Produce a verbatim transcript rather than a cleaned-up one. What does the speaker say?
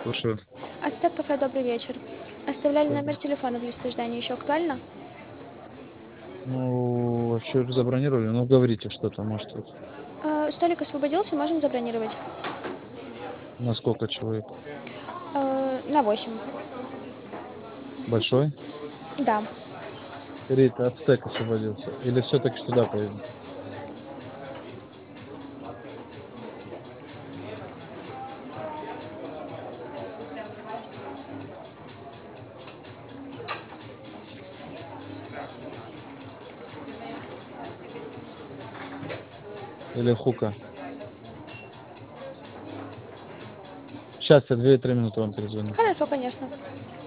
Слушаю. Ацтек кафе, добрый вечер. Оставляли номер Добрый. телефона в листе ожидания. Еще актуально? Ну, вообще забронировали. Ну, говорите, что там, может, вот. Э, столик освободился, можем забронировать. На сколько человек? Э, на восемь. Большой? Да. Или ацтек освободился? Или все-таки сюда поедем? Или хука? Сейчас я две-три минуты вам перезвоню. Хорошо, конечно.